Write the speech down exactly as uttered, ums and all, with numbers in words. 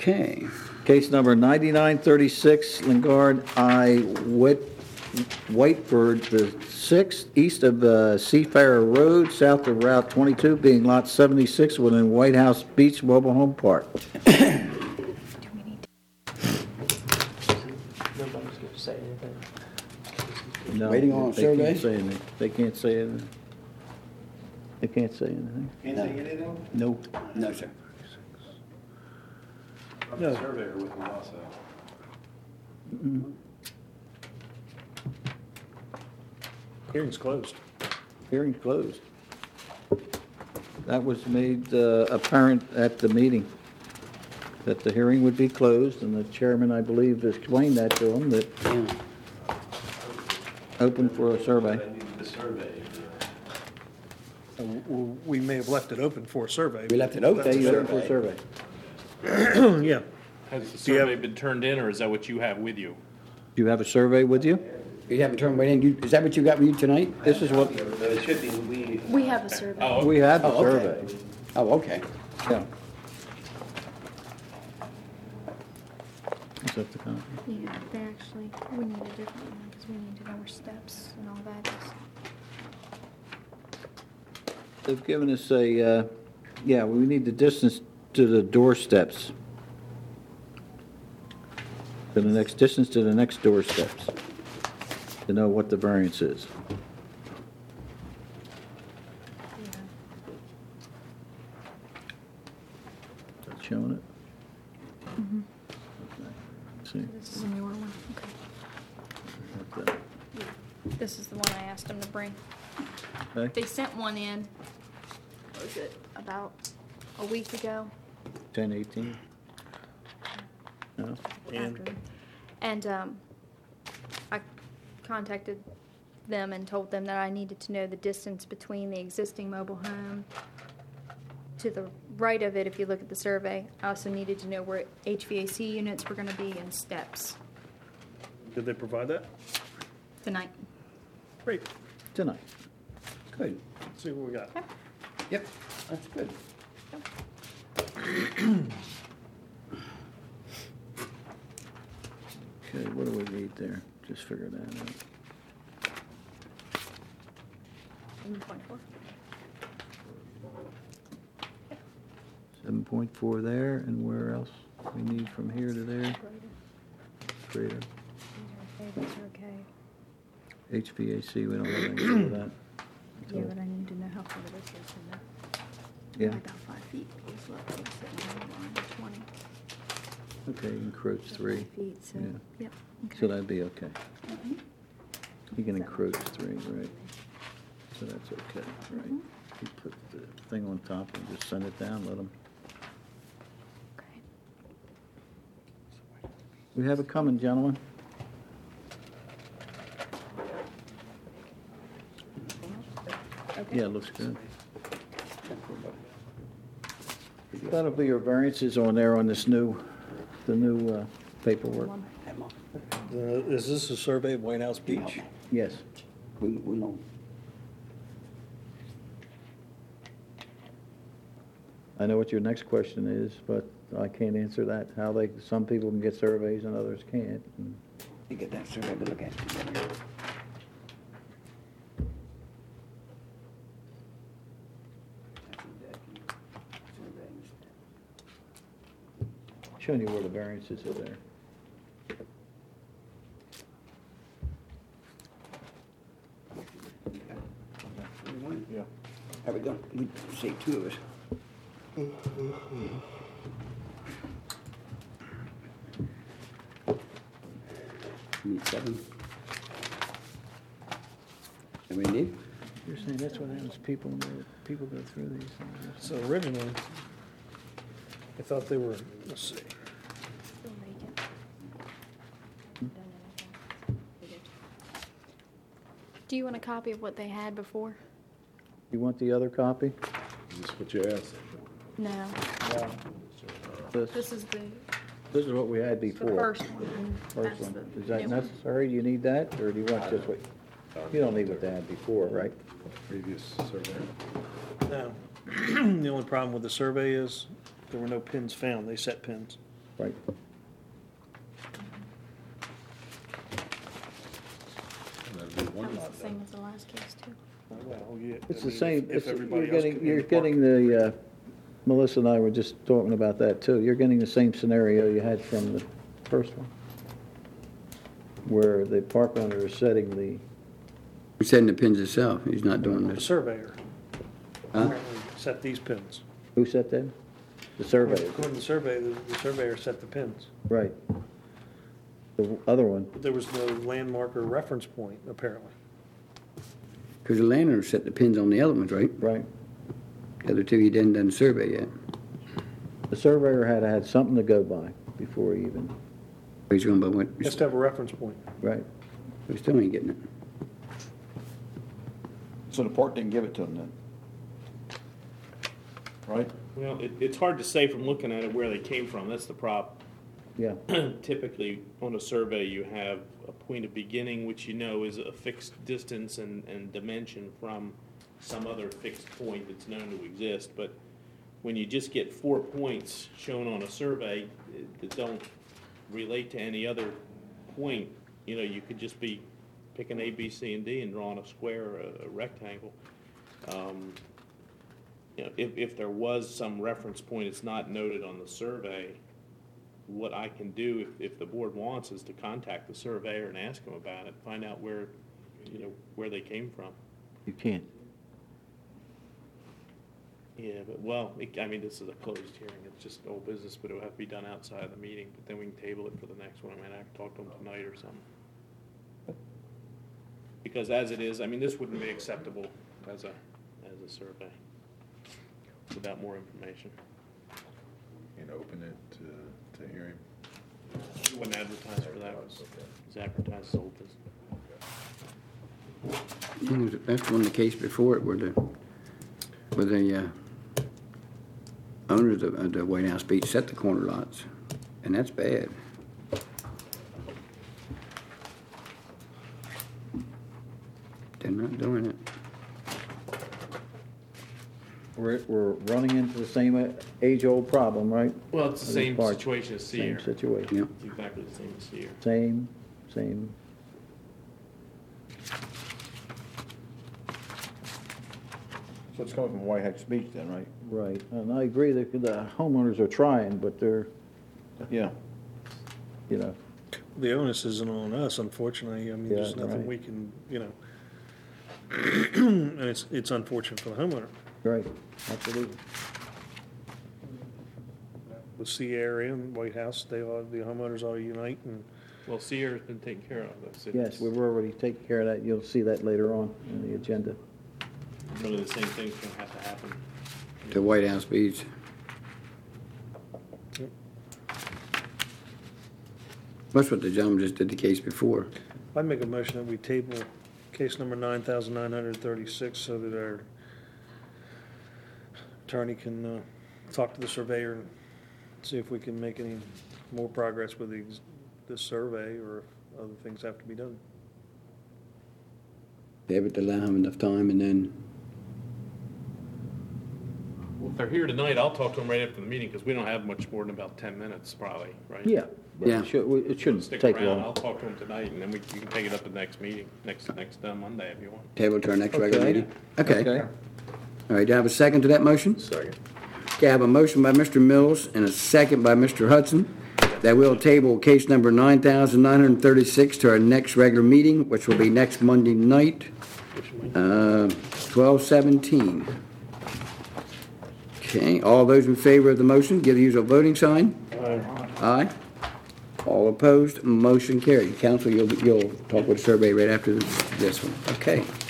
Okay. Case number ninety-nine thirty-six, Lingard I. Whit, Whiteford the sixth, east of uh, Seafarer Road, south of Route twenty-two, being lot seventy-six within White House Beach Mobile Home Park. Nobody's going to say anything. No, Waiting on a they survey? can't say anything. They can't say anything. They can't say anything. Can't say anything? Nope. No, sir. I'm a surveyor with them also. Hearing's closed. Hearing closed. That was made uh, apparent at the meeting, that the hearing would be closed, and the chairman, I believe, explained that to him, that Yeah. open for a survey. I needed the survey. Uh, w- We may have left it open for a survey. We left it open. Okay, you open for a survey. Yeah. Has the Do you have- survey been turned in, or is that what you have with you? Do you have a survey with you? You haven't turned right in. You- Is that what you got with you tonight? This is what, But it should be, we, We have a survey. Oh, we had the Oh, okay. survey. Oh, okay. Yeah. Is that the copy? Yeah, they actually, we need a different one because we need to know where steps and all that is. They've given us a, uh, yeah, we need the distance to the doorsteps. To the next, distance to the next doorsteps, to know what the variance is. Yeah. Is that showing it? Mm-hmm. Okay. See, This is a newer one. Okay. okay. This is the one I asked them to bring. Okay. They sent one in, what was it, about a week ago? ten eighteen? No? And- After. And um, I contacted them and told them that I needed to know the distance between the existing mobile home to the right of it. If you look at the survey, I also needed to know where H V A C units were going to be and steps Did they provide that? tonight. Great. Tonight. Good. Let's see what we got. Yep, that's good. Okay, what do we need there? Just figure that out. seven point four. seven point four there, and where else? We need from here to there? Greater. These are okay, these are okay. H V A C, we don't have anything to do with that. Yeah, but I need to know how far this is from there. Yeah, About five feet, because look, it's sitting on the line of twenty. okay, encroach three. Five feet, so, Yeah. yep, okay. So that'd be okay. Mhm. You can encroach three, right? So that's okay, right? Mhm. You put the thing on top and just send it down, let them. Okay. We have it coming, gentlemen. Okay. Yeah, it looks good. That'll be your variances on there on this new, the new uh, paperwork. One. Uh, Is this a survey of White House Beach? Yes. We, we know. I know what your next question is, but I can't answer that. How they, some people can get surveys and others can't. And You get that survey to look at. Showing you where the variances are there. Yeah. How we going? We say two of us. Need seven. And we need? You're saying that's what happens, people, people go through these things. So originally, I thought they were, let's see. Still vacant. Done anything. Do you want a copy of what they had before? You want the other copy? is this what you asked? No, This, this is the, this is what we had the before. first one. First That's one. the Is that new one. necessary? Do you need that, or do you want just what, you don't need what they had before, right? Previous survey. No. The only problem with the survey is there were no pins found. They set pins. Right. That'd be one That was lot the then. same as the last case, too. Well, yeah. It's I the mean, same, if- if it's, you're everybody else getting, can you're park- getting the, uh, Melissa and I were just talking about that too. You're getting the same scenario you had from the first one, where the park owner is setting the, He's setting the pins himself, he's not doing The this. surveyor Huh? apparently set these pins. who set them? The surveyor, According to the survey, the the surveyor set the pins. right. The other one, But there was no landmark or reference point, apparently. Because the landowner set the pins on the other ones, right? right. The other two, he didn't done the survey yet. The surveyor had had something to go by before he even, He's going by what, Has to have a reference point. right. we still ain't getting it. So the park didn't give it to them then? Right? Well, it, it's hard to say from looking at it where they came from, that's the problem. Yeah, Typically, on a survey, you have a point of beginning, which you know is a fixed distance and, and dimension from some other fixed point that's known to exist, but when you just get four points shown on a survey eh, that don't relate to any other point, you know, you could just be picking A, B, C, and D and drawing a square or a- a rectangle. Um, You know, if, if there was some reference point, it's not noted on the survey, what I can do, if, if the board wants, is to contact the surveyor and ask him about it, find out where, you know, where they came from. you can't. Yeah, but, well, it- I mean, this is a closed hearing, it's just old business, but it'll have to be done outside of the meeting, but then we can table it for the next one, I mean, I can talk to them tonight or something. Because as it is, I mean, this wouldn't be acceptable as a, as a survey without more information. And open it to, to hearing. We wouldn't advertise for that, it's advertised as old business. And there's- That's one of the case before it where the, where the, uh, owners of, of the White House Beach set the corner lots, and that's bad. They're not doing it. We're, we're running into the same age-old problem, right? Well, it's the As same far- situation as Same Sear. situation, Yep. It's exactly the same as Sear. same, same. So it's coming from White House Beach then, right? Right, and I agree that the homeowners are trying, but they're, Yeah. you know, The onus isn't on us, unfortunately. I mean, Yeah, there's nothing right. we can, you know. And it's, it's unfortunate for the homeowner. right, absolutely. The C area and White House, they all, the homeowners all unite and Well, Sear's been taken care of, though. so Yes, it's we've already taken care of that. You'll see that later on in the agenda. Really the same thing's gonna have to happen. The White House Beach. That's what the gentleman just did the case before. I'd make a motion that we table case number nine thousand nine hundred thirty-six so that our attorney can uh, talk to the surveyor and see if we can make any more progress with the, ex- this survey or if other things have to be done. They have to allow him enough time, and then, Well, if they're here tonight, I'll talk to them right after the meeting, because we don't have much more than about ten minutes, probably, right? Yeah. but Yeah. It should- it shouldn't Stick take around, long. I'll talk to them tonight, and then we, you can take it up at the next meeting, next, next uh, Monday if you want. table to our next regular Okay. meeting? Okay. Okay. All right, do I have a second to that motion? Second. Okay, I have a motion by Mister Mills and a second by Mister Hudson that we'll table case number nine thousand nine hundred thirty-six to our next regular meeting, which will be next Monday night, uh, twelve seventeen. Okay, all those in favor of the motion, give the usual voting sign. Aye. All opposed, motion carried. Council, you'll, you'll talk with the survey right after this one. Okay.